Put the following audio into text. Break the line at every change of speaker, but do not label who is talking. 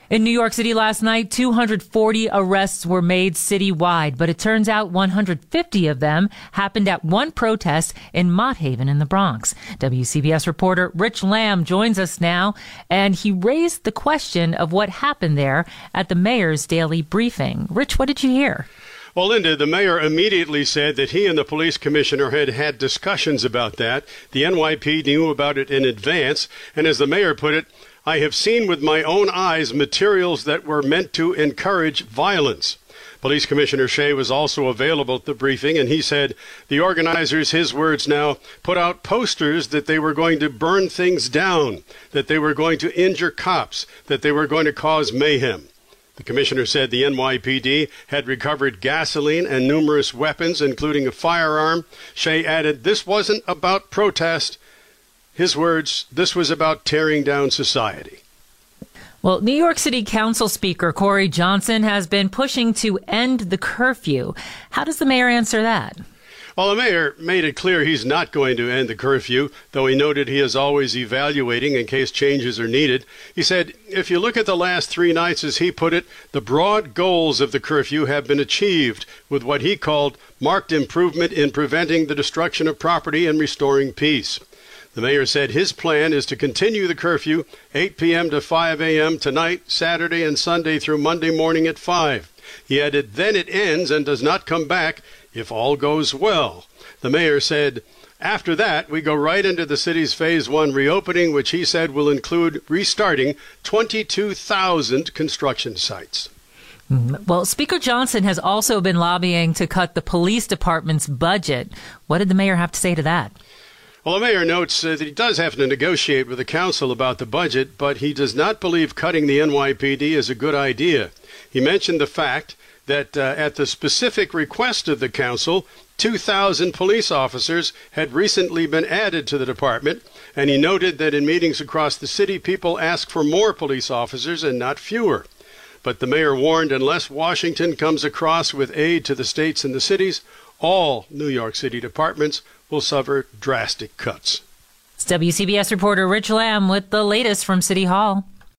In New York City last night, 240 arrests were made citywide, but it turns out 150 of them happened at one protest in Mott Haven in the Bronx. WCBS reporter Rich Lamb joins us now, and he raised the question of what happened there at the mayor's daily briefing. Rich, what did you hear?
Well, Linda, the mayor immediately said that he and the police commissioner had discussions about that. The NYPD knew about it in advance, and as the mayor put it, I have seen with my own eyes materials that were meant to encourage violence. Police Commissioner Shea was also available at the briefing, and he said the organizers, his words now, put out posters that they were going to burn things down, that they were going to injure cops, that they were going to cause mayhem. The commissioner said the NYPD had recovered gasoline and numerous weapons, including a firearm. Shea added this wasn't about protest. His words, this was about tearing down society.
Well, New York City Council Speaker Corey Johnson has been pushing to end the curfew. How does the mayor answer that?
Well, the mayor made it clear he's not going to end the curfew, though he noted he is always evaluating in case changes are needed. He said, if you look at the last 3 nights, as he put it, the broad goals of the curfew have been achieved with what he called marked improvement in preventing the destruction of property and restoring peace. The mayor said his plan is to continue the curfew 8 p.m. to 5 a.m. tonight, Saturday and Sunday through Monday morning at 5. He added, then it ends and does not come back if all goes well. The mayor said, after that, we go right into the city's Phase 1 reopening, which he said will include restarting 22,000 construction sites.
Well, Speaker Johnson has also been lobbying to cut the police department's budget. What did the mayor have to say to that?
Well, the mayor notes that he does have to negotiate with the council about the budget, but he does not believe cutting the NYPD is a good idea. He mentioned the fact that at the specific request of the council, 2,000 police officers had recently been added to the department, and he noted that in meetings across the city, people ask for more police officers and not fewer. But the mayor warned unless Washington comes across with aid to the states and the cities, all New York City departments will suffer drastic cuts.
It's WCBS reporter Rich Lamb with the latest from City Hall.